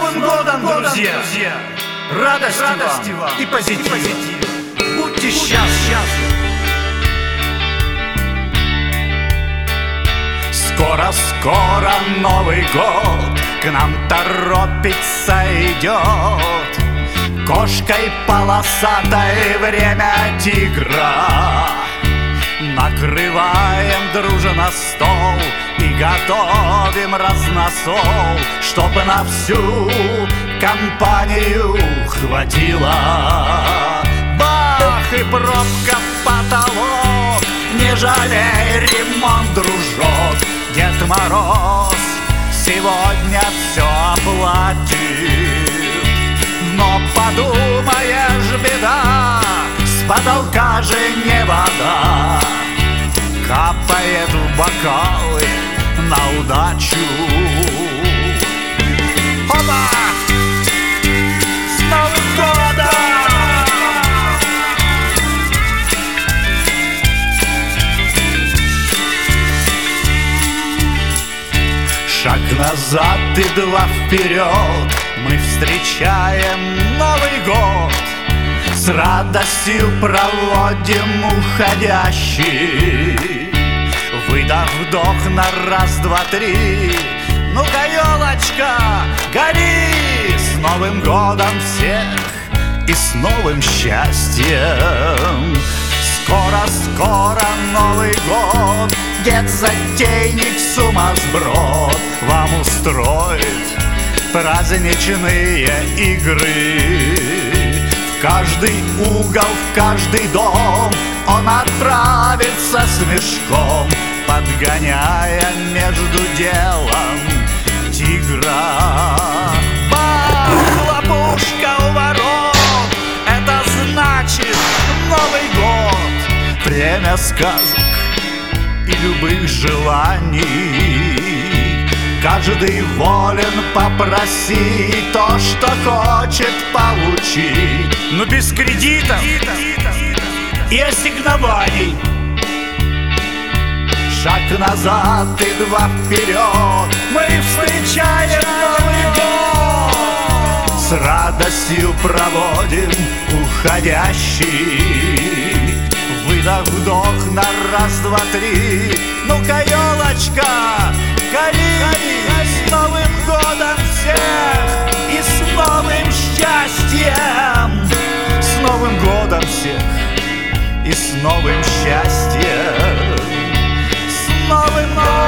Новым годом, друзья! Радости вам и позитив! Будьте счастливы! Скоро-скоро Новый год к нам торопится идет. Кошкой полосатой время тигра. Накрываем дружно стол и готовим разносол, чтоб на всю компанию хватило. Бах и пробка в потолок, не жалей ремонт, дружок. Дед Мороз сегодня все оплатит. Но подумаешь, беда, с потолка же не вода капает в бокалы на удачу. Опа! С Новым годом! Шаг назад и два вперед, мы встречаем Новый год. С радостью проводим уходящий. Выдох, вдох на раз, два, три. Ну-ка, елочка, гори! С Новым годом всех и с новым счастьем. Скоро-скоро Новый год, дед-затейник, сумасброд вам устроит праздничные игры. В каждый угол, в каждый дом он отправится с мешком, подгоняя между делом тигра. Бах, хлопушка у ворот, это значит Новый год, время сказок и любых желаний. Каждый волен попросить то, что хочет получить, но без кредитов и ассигнований. Шаг назад и два вперед, мы встречаем Новый год. С радостью проводим уходящий. Выдох, вдох на раз, два, три. Ну-ка, елочка, гори! С Новым годом всех и с новым счастьем! С Новым годом всех и с новым счастьем! С Новым годом!